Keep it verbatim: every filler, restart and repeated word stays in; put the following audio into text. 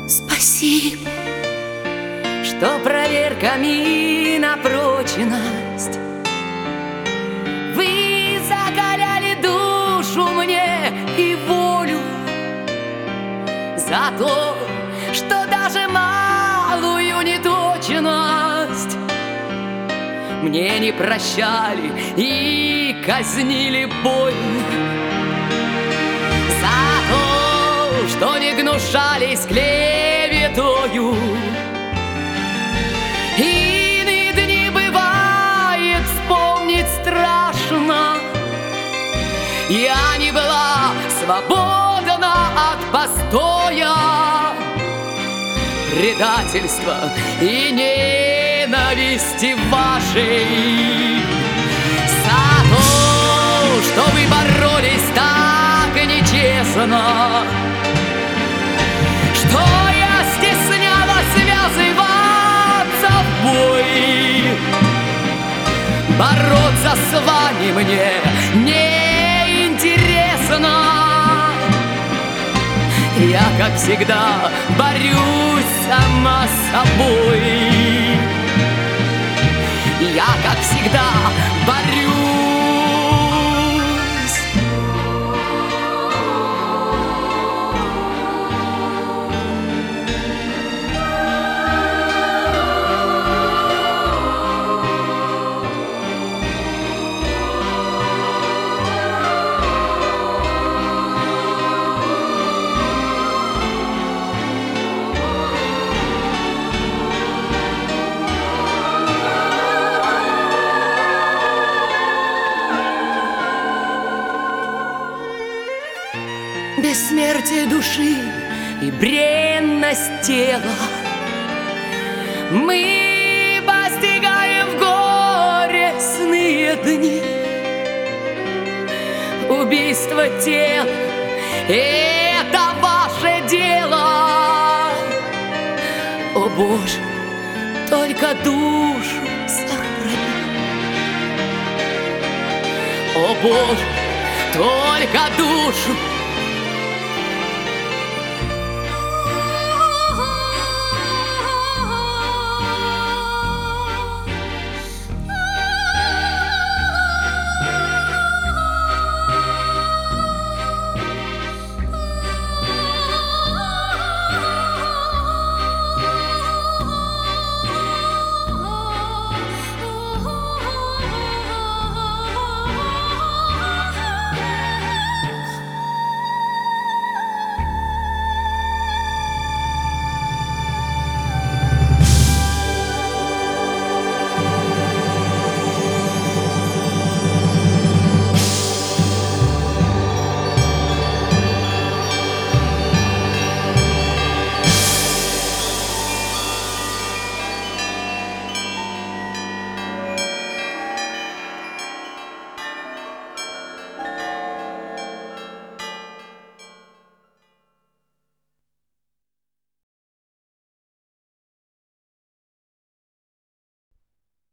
Спасибо, что проверками на прочность вы закаляли душу мне и волю за то, что даже малую неточность мне не прощали и казнили больно. За то, что не гнушались клеветою. Иные дни бывает вспомнить страшно. Я не была свободна от постоя, предательства и ненависти вашей. За то, что вы боролись так нечестно, что я стеснялась связываться в бой. Бороться с вами мне не интересно. Я, как всегда, борюсь сама с собой. Я, как всегда, борюсь. Бессмертие души и бренность тела мы постигаем в горестные дни. Убийство тела — это ваше дело. О Боже, только душу сохрани. О Боже, только душу